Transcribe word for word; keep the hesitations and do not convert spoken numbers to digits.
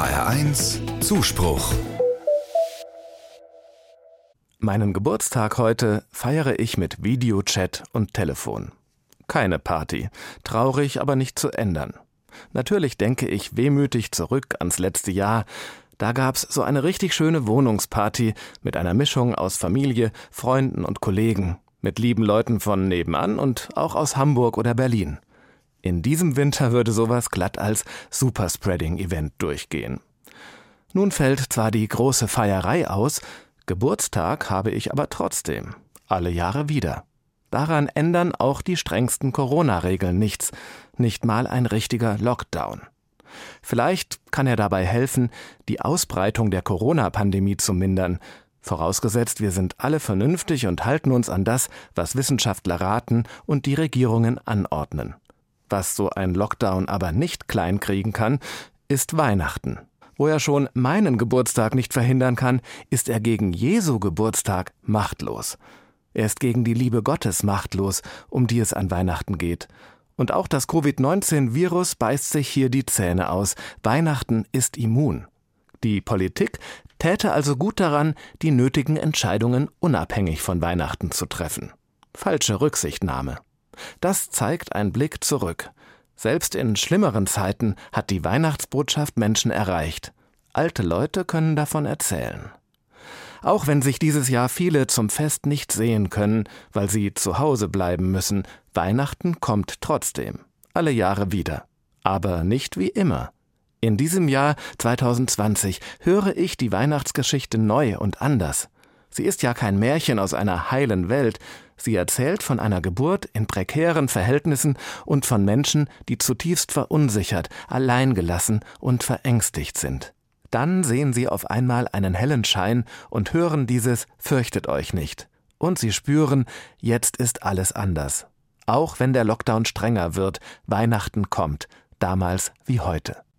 H R eins Zuspruch. Meinen Geburtstag heute feiere ich mit Videochat und Telefon. Keine Party, traurig, aber nicht zu ändern. Natürlich denke ich wehmütig zurück ans letzte Jahr. Da gab's so eine richtig schöne Wohnungsparty mit einer Mischung aus Familie, Freunden und Kollegen, mit lieben Leuten von nebenan und auch aus Hamburg oder Berlin. In diesem Winter würde sowas glatt als Superspreading-Event durchgehen. Nun fällt zwar die große Feierei aus, Geburtstag habe ich aber trotzdem, alle Jahre wieder. Daran ändern auch die strengsten Corona-Regeln nichts, nicht mal ein richtiger Lockdown. Vielleicht kann er dabei helfen, die Ausbreitung der Corona-Pandemie zu mindern, vorausgesetzt wir sind alle vernünftig und halten uns an das, was Wissenschaftler raten und die Regierungen anordnen. Was so ein Lockdown aber nicht kleinkriegen kann, ist Weihnachten. Wo er schon meinen Geburtstag nicht verhindern kann, ist er gegen Jesu Geburtstag machtlos. Er ist gegen die Liebe Gottes machtlos, um die es an Weihnachten geht. Und auch das Covid neunzehn Virus beißt sich hier die Zähne aus. Weihnachten ist immun. Die Politik täte also gut daran, die nötigen Entscheidungen unabhängig von Weihnachten zu treffen. Falsche Rücksichtnahme. Das zeigt ein Blick zurück. Selbst in schlimmeren Zeiten hat die Weihnachtsbotschaft Menschen erreicht. Alte Leute können davon erzählen. Auch wenn sich dieses Jahr viele zum Fest nicht sehen können, weil sie zu Hause bleiben müssen, Weihnachten kommt trotzdem, alle Jahre wieder. Aber nicht wie immer. In diesem Jahr zwanzig zwanzig höre ich die Weihnachtsgeschichte neu und anders. Sie ist ja kein Märchen aus einer heilen Welt. Sie erzählt von einer Geburt in prekären Verhältnissen und von Menschen, die zutiefst verunsichert, alleingelassen und verängstigt sind. Dann sehen sie auf einmal einen hellen Schein und hören dieses »Fürchtet euch nicht«. Und sie spüren, jetzt ist alles anders. Auch wenn der Lockdown strenger wird, Weihnachten kommt, damals wie heute.